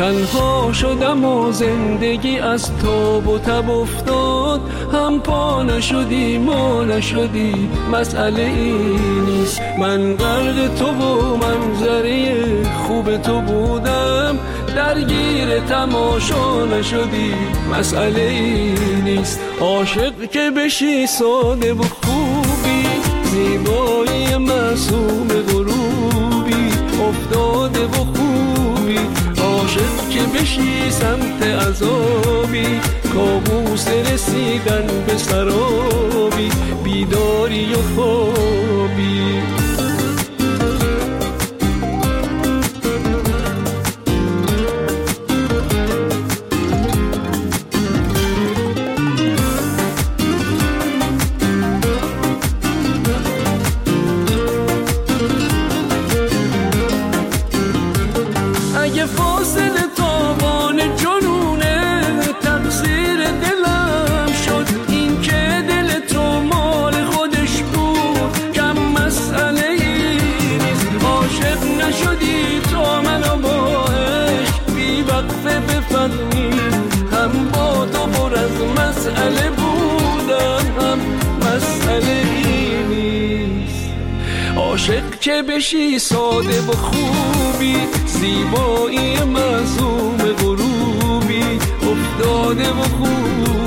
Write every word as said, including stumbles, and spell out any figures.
تنها شدم و زندگی از تاب و تب افتاد، هم پا نشدی ما نشدی مسئله ای نیست. من غرق تو و منظره خوب تو بودم، درگیر تماشا نشدی مسئله ای نیست. عاشق که بشی ساده و خوبی، زیبایی معصوم غروبی افتاده و خوبی. عاشق که بشی سمت عذابی، کابوس رسیدن به سرابی، بیداری و خوابی. اگه فاصله تاوان جنونه تقصیر دلم شد، این که دل تو مال خودش بود کم مسئله ای نیست. عاشق نشدی تا منو با عشق بی وقفه بفهمی، هم با تو پر از مسئله بودم هم مسئله ای نیست. عاشق که بشی ساده و خوبی، زیبایی معصوم غروبی افتاده و خوب.